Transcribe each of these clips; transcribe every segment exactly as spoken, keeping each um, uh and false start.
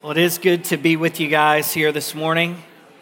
Well, it is good to be with you guys here this morning.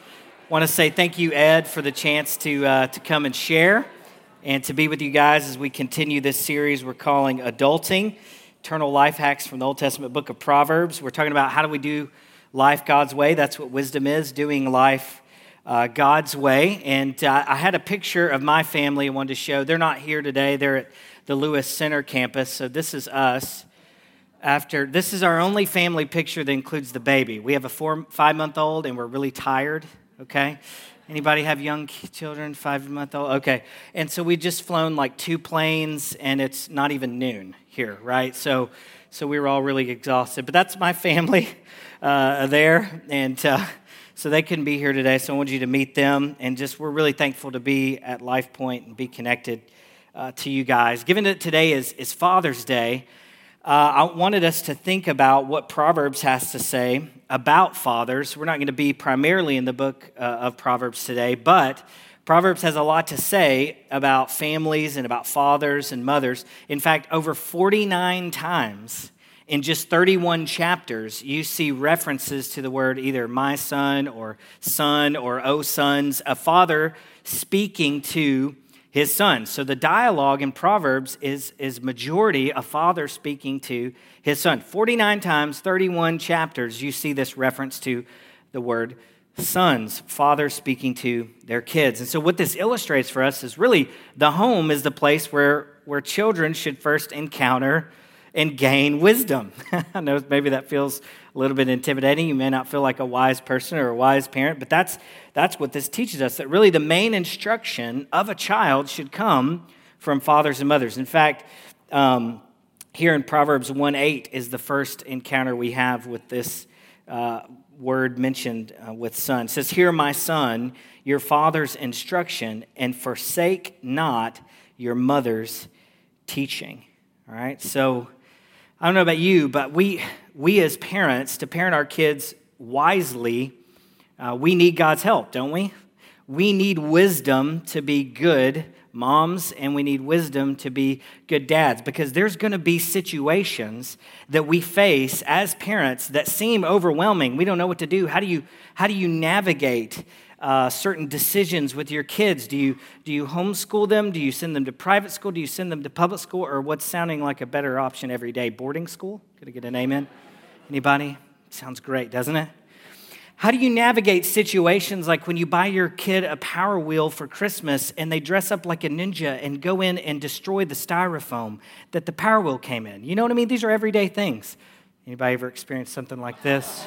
I want to say thank you, Ed, for the chance to uh, to come and share and to be with you guys as we continue this series we're calling Adulting, Eternal Life Hacks from the Old Testament book of Proverbs. We're talking about how do we do life God's way. That's what wisdom is, doing life uh, God's way. And uh, I had a picture of my family I wanted to show. They're not here today. They're at the Lewis Center campus, so this is us. After this is our only family picture that includes the baby. We have a four, five-month-old, and we're really tired. Okay, anybody have young children, five-month-old? Okay, and so we just flown like two planes, and it's not even noon here, right? So, so we were all really exhausted. But that's my family uh, there, and uh, so they couldn't be here today. So I wanted you to meet them, and just we're really thankful to be at Life Point and be connected uh, to you guys. Given that today is is Father's Day. Uh, I wanted us to think about what Proverbs has to say about fathers. We're not going to be primarily in the book uh, of Proverbs today, but Proverbs has a lot to say about families and about fathers and mothers. In fact, over forty-nine times in just thirty-one chapters, you see references to the word either my son or son or oh sons, a father speaking to his son. So the dialogue in Proverbs is, is majority a father speaking to his son. forty-nine times, thirty-one chapters, you see this reference to the word sons, fathers speaking to their kids. And so what this illustrates for us is really the home is the place where, where children should first encounter and gain wisdom. I know maybe that feels a little bit intimidating. You may not feel like a wise person or a wise parent, but that's that's what this teaches us, that really the main instruction of a child should come from fathers and mothers. In fact, um, here in Proverbs one eight is the first encounter we have with this uh, word mentioned uh, with son. It says, "Hear, my son, your father's instruction, and forsake not your mother's teaching." All right, so I don't know about you, but we we as parents, to parent our kids wisely, uh, we need God's help, don't we? We need wisdom to be good moms, and we need wisdom to be good dads, because there's going to be situations that we face as parents that seem overwhelming. We don't know what to do. How do you how do you navigate Uh, certain decisions with your kids? Do you do you homeschool them? Do you send them to private school? Do you send them to public school? Or what's sounding like a better option every day, boarding school? Could I get an amen? Anybody? Sounds great, doesn't it? How do you navigate situations like when you buy your kid a Power Wheel for Christmas and they dress up like a ninja and go in and destroy the styrofoam that the Power Wheel came in? You know what I mean? These are everyday things. Anybody ever experienced something like this?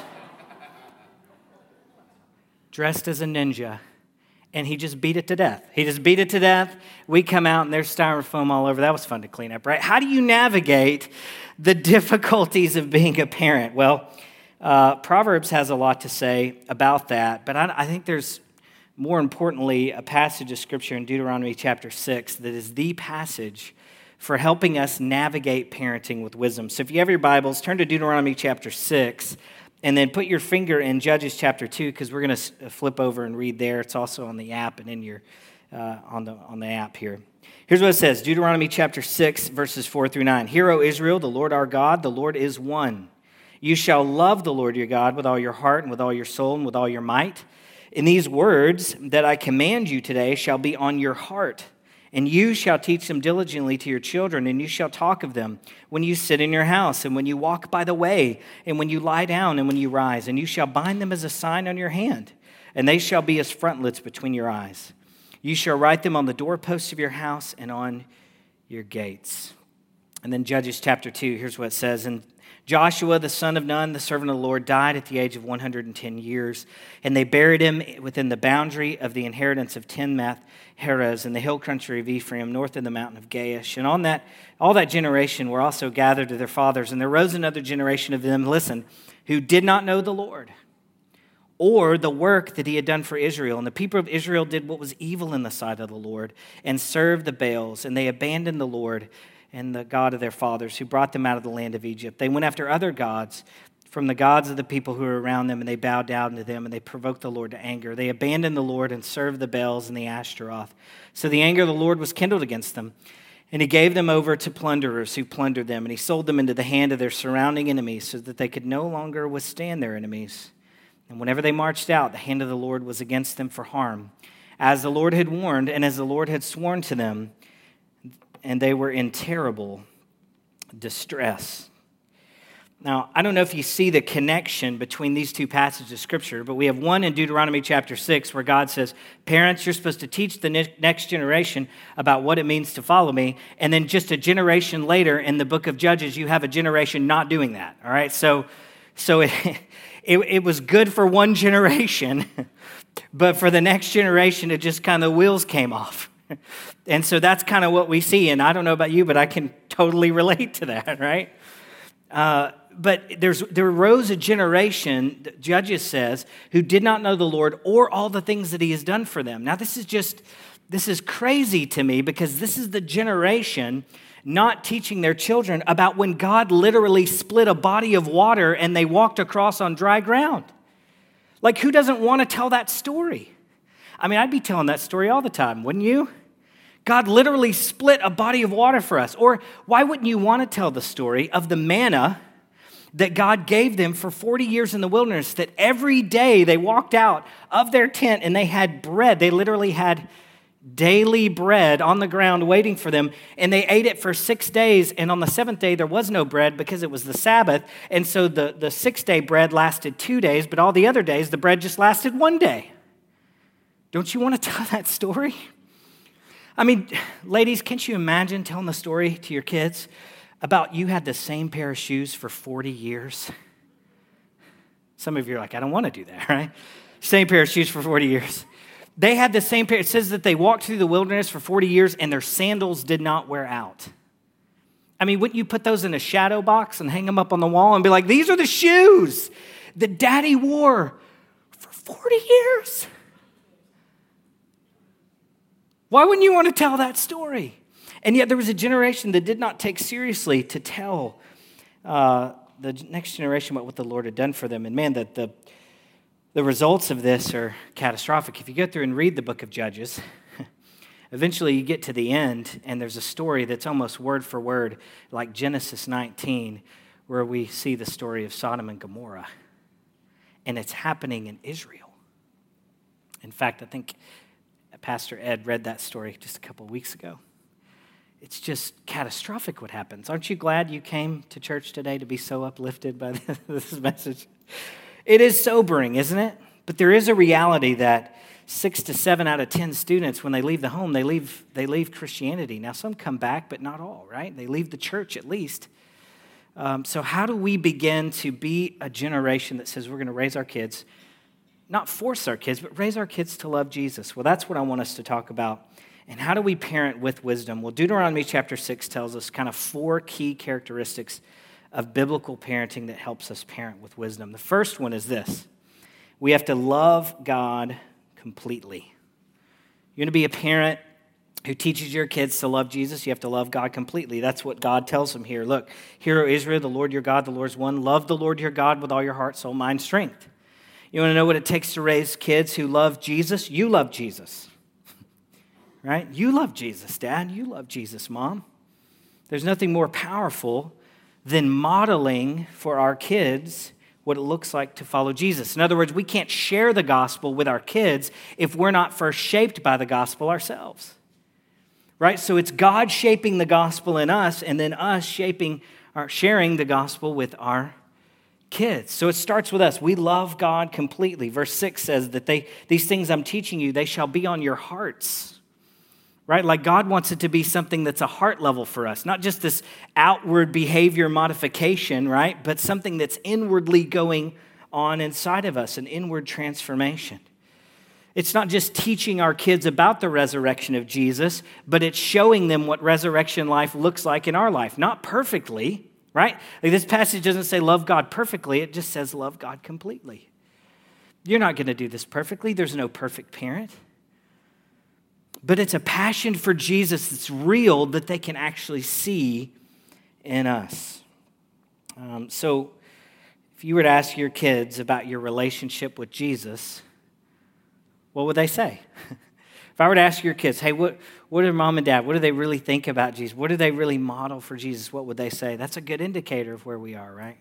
Dressed as a ninja, and he just beat it to death. He just beat it to death. We come out, and there's styrofoam all over. That was fun to clean up, right? How do you navigate the difficulties of being a parent? Well, uh, Proverbs has a lot to say about that, but I, I think there's, more importantly, a passage of Scripture in Deuteronomy chapter six that is the passage for helping us navigate parenting with wisdom. So if you have your Bibles, turn to Deuteronomy chapter six, and then put your finger in Judges chapter two, because we're going to flip over and read there. It's also on the app and in your uh, on the on the app here. Here's what it says: Deuteronomy chapter six, verses four through nine. "Hear, O Israel, the Lord our God, the Lord is one. You shall love the Lord your God with all your heart and with all your soul and with all your might. And these words that I command you today shall be on your heart. And you shall teach them diligently to your children, and you shall talk of them when you sit in your house, and when you walk by the way, and when you lie down, and when you rise. And you shall bind them as a sign on your hand, and they shall be as frontlets between your eyes. You shall write them on the doorposts of your house and on your gates." And then Judges chapter two, here's what it says: "And Joshua, the son of Nun, the servant of the Lord, died at the age of one hundred ten years, and they buried him within the boundary of the inheritance of Timnath-Heres in the hill country of Ephraim, north of the mountain of Gaish. And on that, all that generation were also gathered to their fathers, and there rose another generation of them, listen, who did not know the Lord, or the work that he had done for Israel. And the people of Israel did what was evil in the sight of the Lord, and served the Baals, and they abandoned the Lord and the God of their fathers, who brought them out of the land of Egypt. They went after other gods from the gods of the people who were around them, and they bowed down to them, and they provoked the Lord to anger. They abandoned the Lord and served the Baals and the Ashtaroth. So the anger of the Lord was kindled against them, And he gave them over to plunderers who plundered them, and he sold them into the hand of their surrounding enemies so that they could no longer withstand their enemies. And whenever they marched out, the hand of the Lord was against them for harm, as the Lord had warned and as the Lord had sworn to them, and they were in terrible distress. Now, I don't know if you see the connection between these two passages of Scripture, but we have one in Deuteronomy chapter six where God says, parents, you're supposed to teach the next generation about what it means to follow me. And then just a generation later in the book of Judges, you have a generation not doing that, all right? So, so it, it, it was good for one generation, but for the next generation, it just kind of the wheels came off. And so that's kind of what we see. And I don't know about you, but I can totally relate to that, right? Uh, but there's there arose a generation, Judges says, who did not know the Lord or all the things that he has done for them. Now, this is just, this is crazy to me because this is the generation not teaching their children about when God literally split a body of water and they walked across on dry ground. Like, who doesn't want to tell that story? I mean, I'd be telling that story all the time, wouldn't you? God literally split a body of water for us. Or why wouldn't you want to tell the story of the manna that God gave them for forty years in the wilderness, that every day they walked out of their tent and they had bread. They literally had daily bread on the ground waiting for them, and they ate it for six days, and on the seventh day there was no bread because it was the Sabbath, and so the, the six-day bread lasted two days, but all the other days the bread just lasted one day. Don't you want to tell that story? I mean, ladies, can't you imagine telling the story to your kids about you had the same pair of shoes for forty years? Some of you are like, I don't want to do that, right? Same pair of shoes for forty years. They had the same pair. It says that they walked through the wilderness for forty years and their sandals did not wear out. I mean, wouldn't you put those in a shadow box and hang them up on the wall and be like, these are the shoes that Daddy wore for forty years? Why wouldn't you want to tell that story? And yet there was a generation that did not take seriously to tell uh, the next generation about what the Lord had done for them. And man, that the, the results of this are catastrophic. If you go through and read the book of Judges, eventually you get to the end, and there's a story that's almost word for word like Genesis nineteen, where we see the story of Sodom and Gomorrah. And it's happening in Israel. In fact, I think Pastor Ed read that story just a couple of weeks ago. It's just catastrophic what happens. Aren't you glad you came to church today to be so uplifted by this message? It is sobering, isn't it? But there is a reality that six to seven out of ten students, when they leave the home, they leave, they leave Christianity. Now, some come back, but not all, right? They leave the church at least. Um, so how do we begin to be a generation that says we're going to raise our kids, not force our kids, but raise our kids to love Jesus? Well, that's what I want us to talk about. And how do we parent with wisdom? Well, Deuteronomy chapter six tells us kind of four key characteristics of biblical parenting that helps us parent with wisdom. The first one is this: we have to love God completely. You're going to be a parent who teaches your kids to love Jesus, you have to love God completely. That's what God tells them here. Look, hear, O Israel, the Lord your God, the Lord is one. Love the Lord your God with all your heart, soul, mind, strength. You want to know what it takes to raise kids who love Jesus? You love Jesus. Right? You love Jesus, Dad. You love Jesus, Mom. There's nothing more powerful than modeling for our kids what it looks like to follow Jesus. In other words, we can't share the gospel with our kids if we're not first shaped by the gospel ourselves. Right? So it's God shaping the gospel in us and then us shaping or sharing the gospel with our kids. So it starts with us. We love God completely. Verse six says that they these things I'm teaching you, they shall be on your hearts. Right? Like God wants it to be something that's a heart level for us, not just this outward behavior modification, right? But something that's inwardly going on inside of us, an inward transformation. It's not just teaching our kids about the resurrection of Jesus, but it's showing them what resurrection life looks like in our life. Not perfectly, right? Like this passage doesn't say love God perfectly, it just says love God completely. You're not going to do this perfectly. There's no perfect parent. But it's a passion for Jesus that's real that they can actually see in us. Um, so if you were to ask your kids about your relationship with Jesus, what would they say? If I were to ask your kids, hey, what, what do mom and dad, what do they really think about Jesus? What do they really model for Jesus? What would they say? That's a good indicator of where we are, right?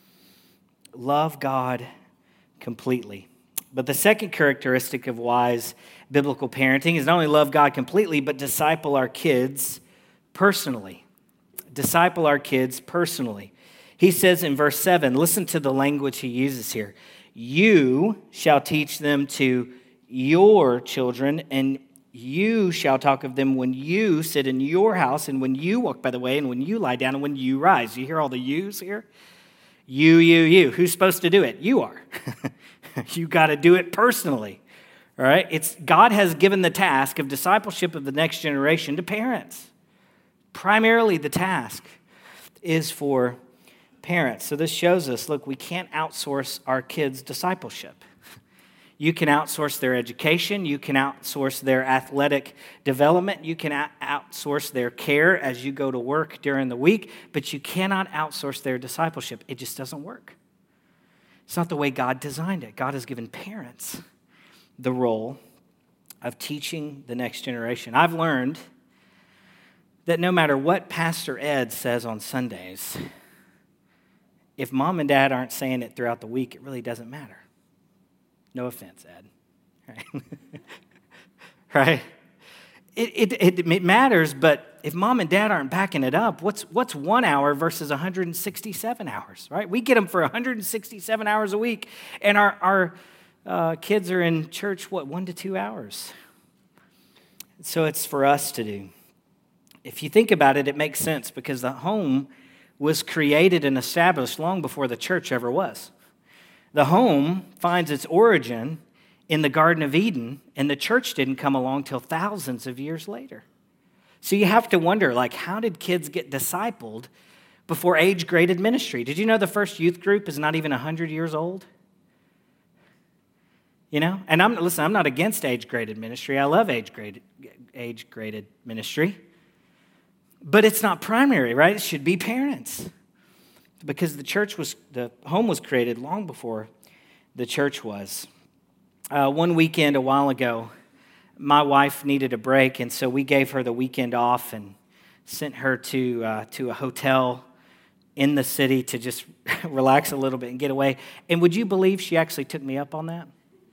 Love God completely. But the second characteristic of wise biblical parenting is not only love God completely, but disciple our kids personally. Disciple our kids personally. He says in verse seven, listen to the language he uses here. You shall teach them to your children, and you shall talk of them when you sit in your house, and when you walk by the way, and when you lie down, and when you rise. You hear all the yous here? You, you, you. Who's supposed to do it? You are. You got to do it personally. All right? It's God has given the task of discipleship of the next generation to parents. Primarily the task is for parents. So this shows us, look, we can't outsource our kids' discipleship. You can outsource their education. You can outsource their athletic development. You can outsource their care as you go to work during the week, but you cannot outsource their discipleship. It just doesn't work. It's not the way God designed it. God has given parents the role of teaching the next generation. I've learned that no matter what Pastor Ed says on Sundays, if mom and dad aren't saying it throughout the week, it really doesn't matter. No offense, Ed. Right? Right? It, it, it matters, but if mom and dad aren't backing it up, what's what's one hour versus one hundred sixty-seven hours, right? We get them for one hundred sixty-seven hours a week, and our, our uh, kids are in church, what, one to two hours? So it's for us to do. If you think about it, it makes sense because the home was created and established long before the church ever was. The home finds its origin in the Garden of Eden, and the church didn't come along till thousands of years later. So you have to wonder, like, how did kids get discipled before age-graded ministry? Did you know the first youth group is not even one hundred years old? You know? And I'm listen, I'm not against age-graded ministry. I love age-graded, age-graded ministry. But it's not primary, right? It should be parents. Because the church was, the home was created long before the church was. Uh, one weekend a while ago, my wife needed a break, and so we gave her the weekend off and sent her to uh, to a hotel in the city to just relax a little bit and get away. And would you believe she actually took me up on that?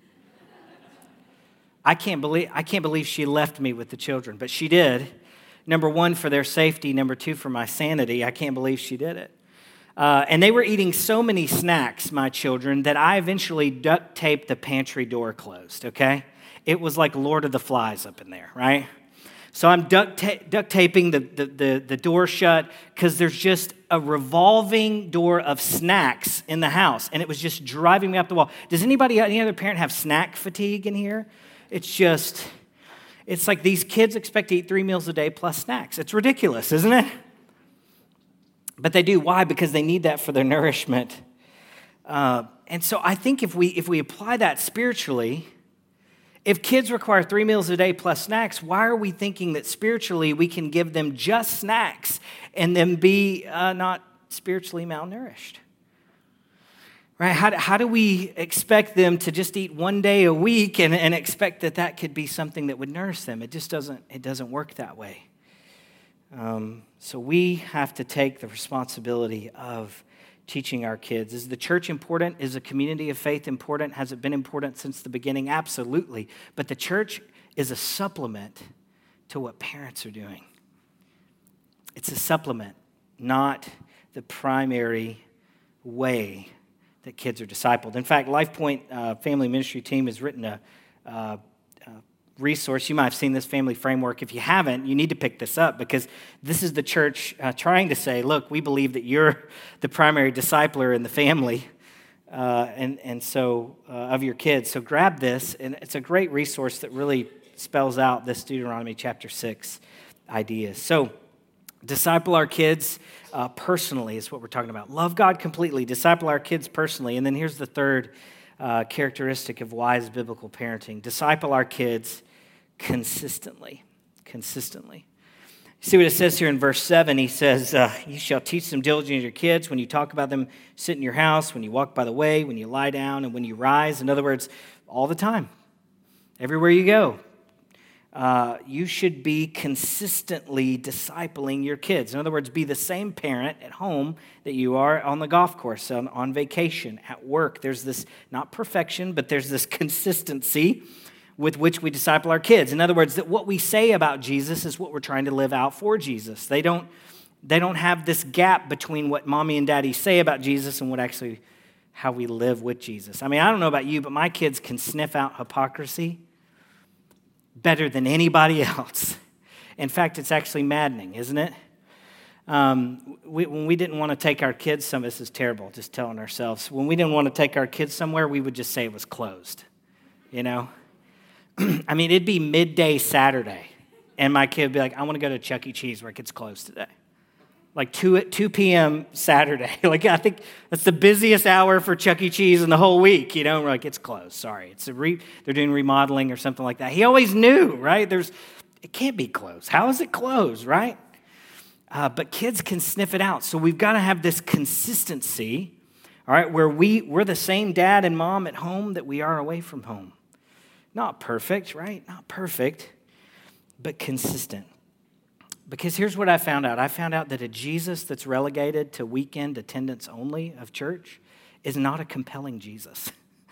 I can't believe I can't believe she left me with the children, but she did. Number one, for their safety. Number two, for my sanity. I can't believe she did it. Uh, and they were eating so many snacks, my children, that I eventually duct taped the pantry door closed, okay? It was like Lord of the Flies up in there, right? So I'm duct, ta- duct taping the, the, the, the door shut because there's just a revolving door of snacks in the house, and it was just driving me up the wall. Does anybody, any other parent have snack fatigue in here? It's just, it's like these kids expect to eat three meals a day plus snacks. It's ridiculous, isn't it? But they do. Why? Because they need that for their nourishment. Uh, and so I think if we if we apply that spiritually, if kids require three meals a day plus snacks, why are we thinking that spiritually we can give them just snacks and then be uh, not spiritually malnourished? Right? How do, how do we expect them to just eat one day a week and, and expect that that could be something that would nourish them? It just doesn't. It doesn't work that way. Um, so we have to take the responsibility of teaching our kids. Is the church important? Is a community of faith important? Has it been important since the beginning? Absolutely. But the church is a supplement to what parents are doing. It's a supplement, not the primary way that kids are discipled. In fact, LifePoint uh, Family Ministry Team has written a uh, resource. You might have seen this family framework. If you haven't, you need to pick this up because this is the church uh, trying to say, look, we believe that you're the primary discipler in the family uh, and, and so uh, of your kids. So grab this, and it's a great resource that really spells out this Deuteronomy chapter six ideas. So disciple our kids uh, personally is what we're talking about. Love God completely. Disciple our kids personally. And then here's the third uh, characteristic of wise biblical parenting. Disciple our kids consistently, consistently. See what it says here in verse seven. He says, uh, you shall teach them diligently to your kids when you talk about them, sit in your house, when you walk by the way, when you lie down, and when you rise. In other words, all the time, everywhere you go. uh, you should be consistently discipling your kids. In other words, be the same parent at home that you are on the golf course, on, on vacation, at work. There's this, not perfection, but there's this consistency with which we disciple our kids. In other words, that what we say about Jesus is what we're trying to live out for Jesus. They don't, they don't have this gap between what mommy and daddy say about Jesus and what actually, how we live with Jesus. I mean, I don't know about you, but my kids can sniff out hypocrisy better than anybody else. In fact, it's actually maddening, isn't it? Um, we, when we didn't want to take our kids somewhere, this is terrible, just telling ourselves. When we didn't want to take our kids somewhere, we would just say it was closed, you know? I mean, it'd be midday Saturday, and my kid would be like, I want to go to Chuck E. Cheese where it gets closed today. Like two p.m. Saturday. Like, I think that's the busiest hour for Chuck E. Cheese in the whole week. You know, we're like, it's closed. Sorry. It's a re- they're doing remodeling or something like that. He always knew, right? There's, it can't be closed. How is it closed, right? Uh, but kids can sniff it out. So we've got to have this consistency, all right, where we, we're the same dad and mom at home that we are away from home. Not perfect, right? Not perfect, but consistent. Because here's what I found out. I found out that a Jesus that's relegated to weekend attendance only of church is not a compelling Jesus.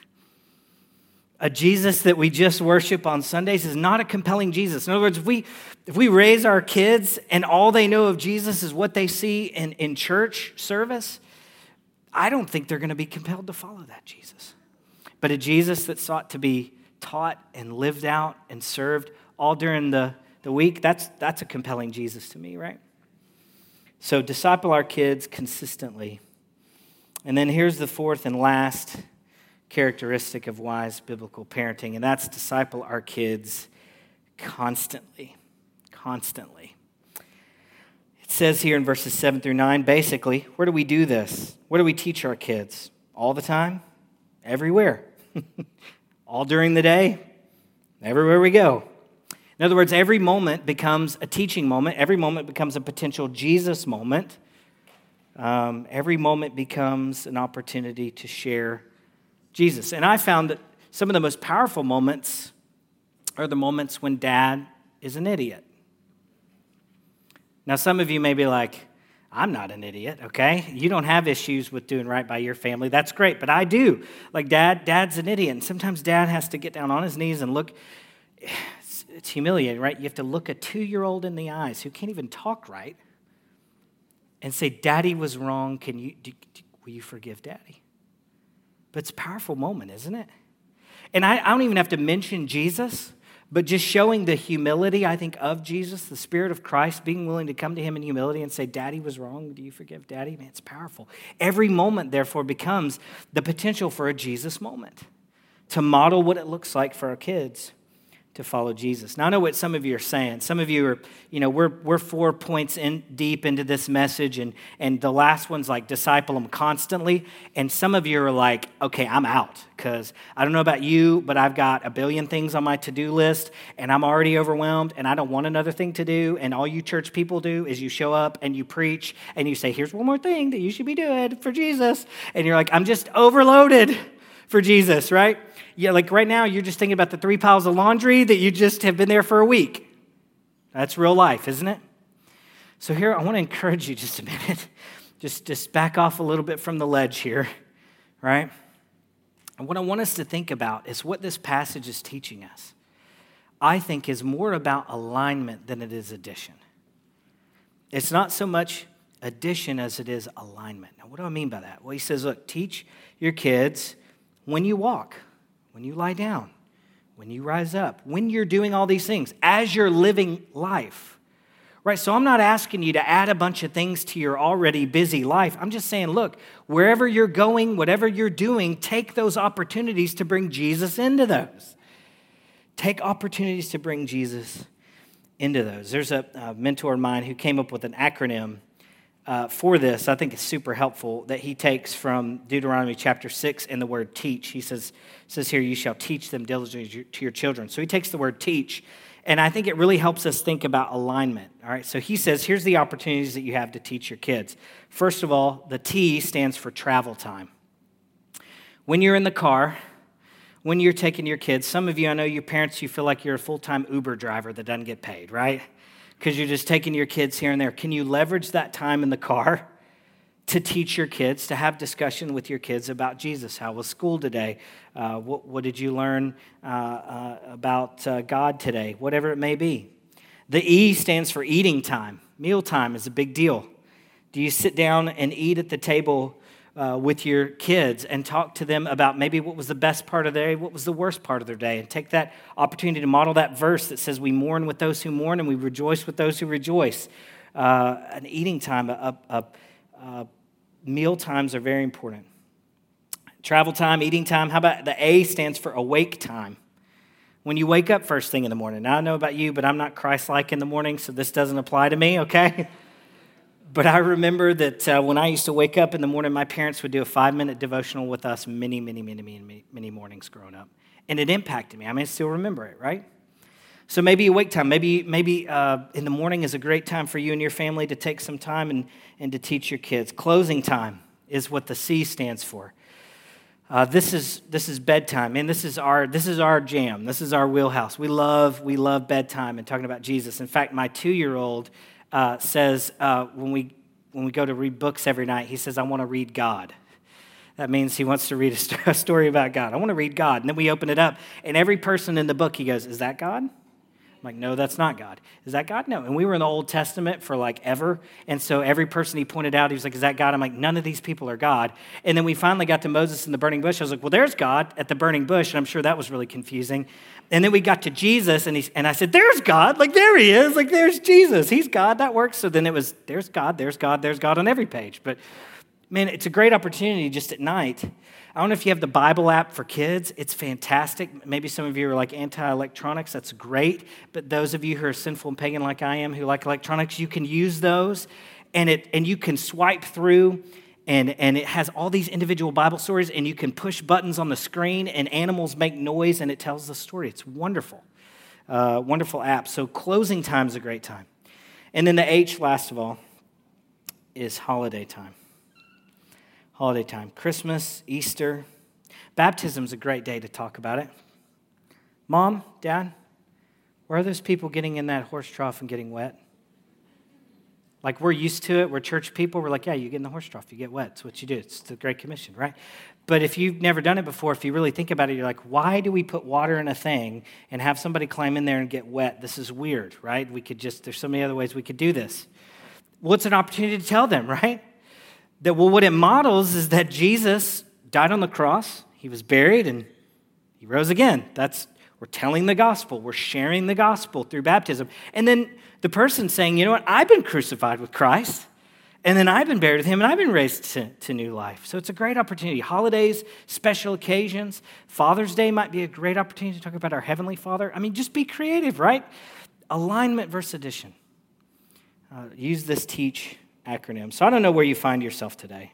A Jesus that we just worship on Sundays is not a compelling Jesus. In other words, if we, if we raise our kids and all they know of Jesus is what they see in, in church service, I don't think they're going to be compelled to follow that Jesus. But a Jesus that sought to be taught and lived out and served all during the The week, that's that's a compelling Jesus to me, right? So disciple our kids consistently. And then here's the fourth and last characteristic of wise biblical parenting, and that's disciple our kids constantly. Constantly. It says here in verses seven through nine, basically, where do we do this? Where do we teach our kids? All the time? Everywhere. All during the day? Everywhere we go. In other words, every moment becomes a teaching moment. Every moment becomes a potential Jesus moment. Um, every moment becomes an opportunity to share Jesus. And I found that some of the most powerful moments are the moments when dad is an idiot. Now, some of you may be like, I'm not an idiot, okay? You don't have issues with doing right by your family. That's great, but I do. Like, dad, dad's an idiot. And sometimes dad has to get down on his knees and look. It's humiliating, right? You have to look a two-year-old in the eyes who can't even talk right and say, Daddy was wrong. Can you, do, do, will you forgive Daddy? But it's a powerful moment, isn't it? And I, I don't even have to mention Jesus, but just showing the humility, I think, of Jesus, the Spirit of Christ, being willing to come to him in humility and say, Daddy was wrong. Do you forgive Daddy? Man, it's powerful. Every moment, therefore, becomes the potential for a Jesus moment to model what it looks like for our kids to follow Jesus. Now, I know what some of you are saying. Some of you are, you know, we're we're four points in deep into this message, and, and the last one's like disciple them constantly. And some of you are like, okay, I'm out, because I don't know about you, but I've got a billion things on my to-do list, and I'm already overwhelmed, and I don't want another thing to do. And all you church people do is you show up and you preach, and you say, here's one more thing that you should be doing for Jesus. And you're like, I'm just overloaded for Jesus, right? Yeah, like right now, you're just thinking about the three piles of laundry that you just have been there for a week. That's real life, isn't it? So here, I want to encourage you just a minute. Just, just back off a little bit from the ledge here, right? And what I want us to think about is what this passage is teaching us. I think is more about alignment than it is addition. It's not so much addition as it is alignment. Now, what do I mean by that? Well, he says, look, teach your kids when you walk, when you lie down, when you rise up, when you're doing all these things, as you're living life, right? So I'm not asking you to add a bunch of things to your already busy life. I'm just saying, look, wherever you're going, whatever you're doing, take those opportunities to bring Jesus into those. Take opportunities to bring Jesus into those. There's a, a mentor of mine who came up with an acronym Uh, for this. I think it's super helpful that he takes from Deuteronomy chapter six and the word teach. He says, says here, you shall teach them diligently to your children. So he takes the word teach, and I think it really helps us think about alignment. All right, so he says, here's the opportunities that you have to teach your kids. First of all, the T stands for travel time. When you're in the car, when you're taking your kids, some of you, I know your parents, you feel like you're a full-time Uber driver that doesn't get paid, right? Because you're just taking your kids here and there. Can you leverage that time in the car to teach your kids, to have discussion with your kids about Jesus? How was school today? Uh, what, what did you learn uh, uh, about uh, God today? Whatever it may be. The E stands for eating time. Meal time is a big deal. Do you sit down and eat at the table uh, with your kids and talk to them about maybe what was the best part of their day, what was the worst part of their day, and take that opportunity to model that verse that says we mourn with those who mourn and we rejoice with those who rejoice. Uh, an eating time, a, a, a meal times are very important. Travel time, eating time. How about the A stands for awake time? When you wake up first thing in the morning. Now, I know about you, but I'm not Christ-like in the morning, so this doesn't apply to me, okay? But I remember that uh, when I used to wake up in the morning, my parents would do a five-minute devotional with us many, many, many, many, many mornings growing up. And it impacted me. I mean, I still remember it, right? So maybe awake time. Maybe maybe uh, in the morning is a great time for you and your family to take some time and, and to teach your kids. Closing time is what the C stands for. Uh, this is this is bedtime, and this is our this is our jam. This is our wheelhouse. We love we love bedtime and talking about Jesus. In fact, my two-year-old uh, says uh, when we when we go to read books every night, he says, "I want to read God." That means he wants to read a, st- a story about God. I want to read God, and then we open it up, and every person in the book, he goes, "Is that God?" I'm like, "No, that's not God." "Is that God?" "No." And we were in the Old Testament for like ever. And so every person he pointed out, he was like, "Is that God?" I'm like, "None of these people are God." And then we finally got to Moses in the burning bush. I was like, "Well, there's God at the burning bush." And I'm sure that was really confusing. And then we got to Jesus, and, he, and I said, "There's God. Like, there he is. Like, there's Jesus. He's God. That works." So then it was, there's God, there's God, there's God on every page. But man, it's a great opportunity just at night. I don't know if you have the Bible app for kids. It's fantastic. Maybe some of you are like anti-electronics. That's great. But those of you who are sinful and pagan like I am, who like electronics, you can use those. And it and you can swipe through, and, and it has all these individual Bible stories, and you can push buttons on the screen, and animals make noise, and it tells the story. It's wonderful. Uh, wonderful app. So closing time is a great time. And then the H, last of all, is holiday time. Holiday time, Christmas, Easter. Baptism's a great day to talk about it. Mom, Dad, where are those people getting in that horse trough and getting wet? Like, we're used to it. We're church people. We're like, yeah, you get in the horse trough, you get wet. It's what you do. It's the Great Commission, right? But if you've never done it before, if you really think about it, you're like, why do we put water in a thing and have somebody climb in there and get wet? This is weird, right? We could just, there's so many other ways we could do this. Well, it's an opportunity to tell them, right? That, well, what it models is that Jesus died on the cross, he was buried, and he rose again. That's, we're telling the gospel. We're sharing the gospel through baptism. And then the person saying, you know what, I've been crucified with Christ, and then I've been buried with him, and I've been raised to, to new life. So it's a great opportunity. Holidays, special occasions. Father's Day might be a great opportunity to talk about our Heavenly Father. I mean, just be creative, right? Alignment versus addition. Uh, use this TEACH acronym. So I don't know where you find yourself today.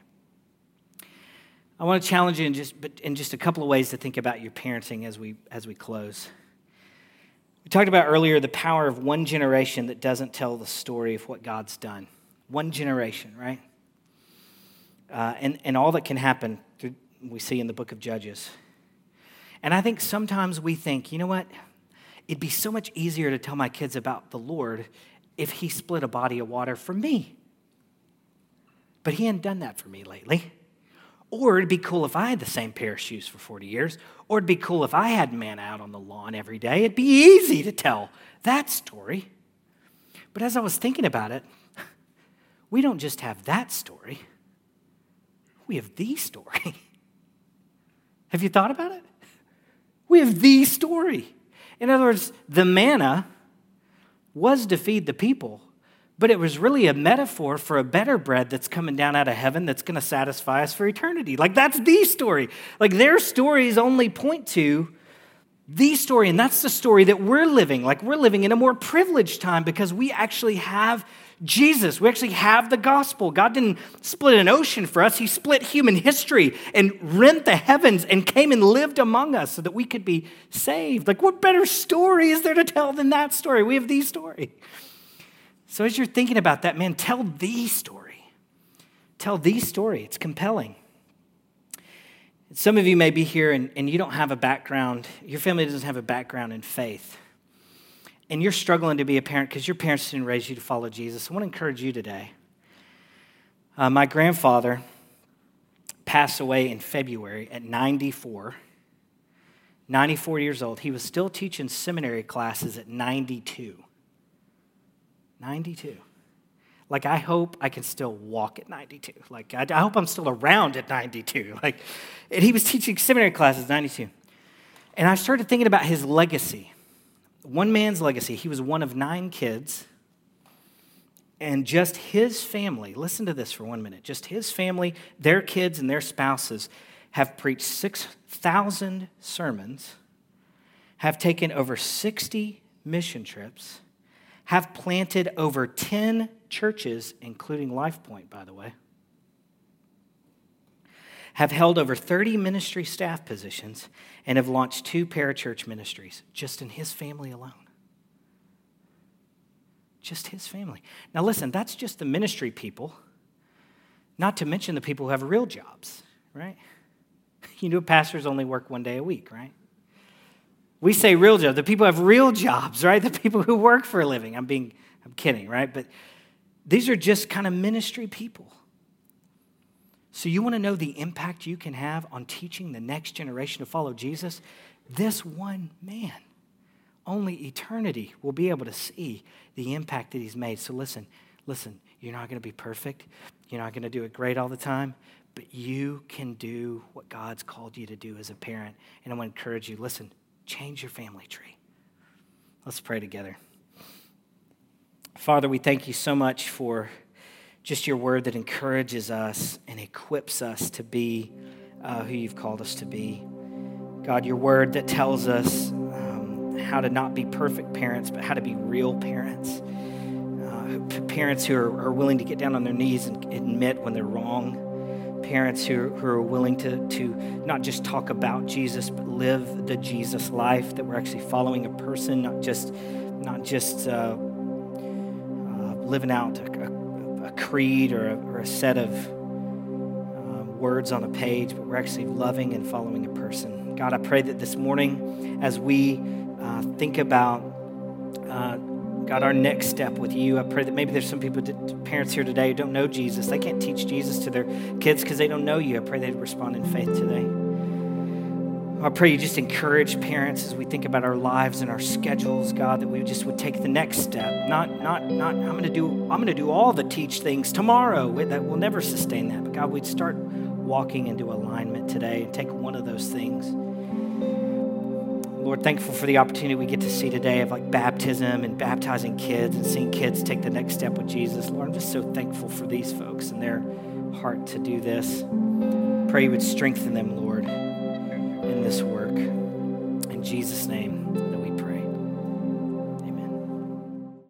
I want to challenge you in just, but in just a couple of ways to think about your parenting as we as we close. We talked about earlier the power of one generation that doesn't tell the story of what God's done. One generation, right? Uh, and, and all that can happen, through, we see in the book of Judges. And I think sometimes we think, you know what? It'd be so much easier to tell my kids about the Lord if he split a body of water for me. But he hadn't done that for me lately. Or it'd be cool if I had the same pair of shoes for forty years. Or it'd be cool if I had manna out on the lawn every day. It'd be easy to tell that story. But as I was thinking about it, we don't just have that story. We have the story. Have you thought about it? We have the story. In other words, the manna was to feed the people, but it was really a metaphor for a better bread that's coming down out of heaven that's going to satisfy us for eternity. Like, that's the story. Like, their stories only point to the story, and that's the story that we're living. Like, we're living in a more privileged time because we actually have Jesus. We actually have the gospel. God didn't split an ocean for us. He split human history and rent the heavens and came and lived among us so that we could be saved. Like, what better story is there to tell than that story? We have the story. So as you're thinking about that, man, tell the story. Tell the story. It's compelling. Some of you may be here and, and you don't have a background, your family doesn't have a background in faith. And you're struggling to be a parent because your parents didn't raise you to follow Jesus. I want to encourage you today. Uh, my grandfather passed away in February at ninety-four. ninety-four years old. He was still teaching seminary classes at ninety-two. ninety-two. Like, I hope I can still walk at ninety-two. Like, I, I hope I'm still around at ninety-two. Like, and he was teaching seminary classes at ninety-two. And I started thinking about his legacy. One man's legacy. He was one of nine kids. And just his family, listen to this for one minute, just his family, their kids and their spouses have preached six thousand sermons, have taken over sixty mission trips, have planted over ten churches, including Life Point, by the way, have held over thirty ministry staff positions, and have launched two parachurch ministries just in his family alone. Just his family. Now listen, that's just the ministry people, not to mention the people who have real jobs, right? You know, pastors only work one day a week, right? We say real jobs. The people who have real jobs, right? The people who work for a living. I'm being, I'm kidding, right? But these are just kind of ministry people. So you want to know the impact you can have on teaching the next generation to follow Jesus? This one man, only eternity will be able to see the impact that he's made. So listen, listen, you're not going to be perfect. You're not going to do it great all the time, but you can do what God's called you to do as a parent. And I want to encourage you, listen, change your family tree. Let's pray together. Father, we thank you so much for just your word that encourages us and equips us to be uh, who you've called us to be. God, your word that tells us um, how to not be perfect parents, but how to be real parents. Uh, p- parents who are, are willing to get down on their knees and admit when they're wrong. Parents who, who are willing to, to not just talk about Jesus, but live the Jesus life, that we're actually following a person, not just, not just uh, uh, living out a, a a creed or a, or a set of uh, words on a page, but we're actually loving and following a person. God, I pray that this morning as we uh, think about, uh, God, our next step with you, I pray that maybe there's some people, that, parents here today who don't know Jesus. They can't teach Jesus to their kids because they don't know you. I pray they'd respond in faith today. I pray you just encourage parents as we think about our lives and our schedules, God, that we just would take the next step. Not, not, not. I'm going to do. I'm going to do all the teach things tomorrow. That will never sustain that. But God, we'd start walking into alignment today and take one of those things. Lord, thankful for the opportunity we get to see today of like baptism and baptizing kids and seeing kids take the next step with Jesus. Lord, I'm just so thankful for these folks and their heart to do this. Pray you would strengthen them, Lord, in this work. In Jesus' name.